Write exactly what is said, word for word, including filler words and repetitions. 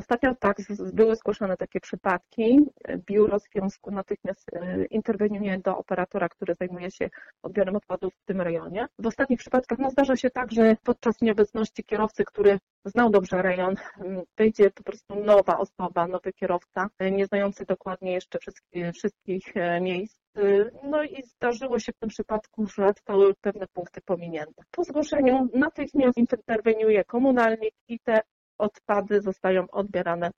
Ostatnio tak, były zgłoszone takie przypadki. Biuro związku natychmiast interweniuje do operatora, który zajmuje się odbiorem odpadów w tym rejonie. W ostatnich przypadkach no, zdarza się tak, że podczas nieobecności kierowcy, który znał dobrze rejon, wyjdzie po prostu nowa osoba, nowy kierowca, nie znający dokładnie jeszcze wszystkich, wszystkich miejsc. No i zdarzyło się w tym przypadku, że zostały pewne punkty pominięte. Po zgłoszeniu natychmiast interweniuje komunalnik i te odpady zostają odbierane